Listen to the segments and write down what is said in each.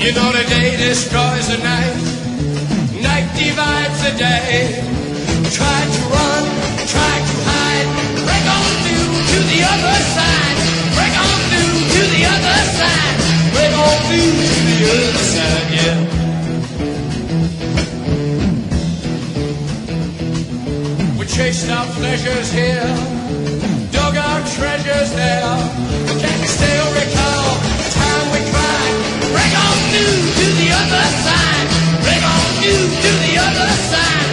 You know the day destroys the night, night divides the day. Try to run, try to hide, break on through to the other side, break on through to the other side, break on through to the other side, yeah. We chased our pleasures here, dug our treasures there. Can you still recall the time we cried? Break on through to the other side, break on through to the other side.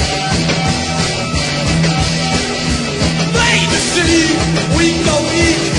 We go eat.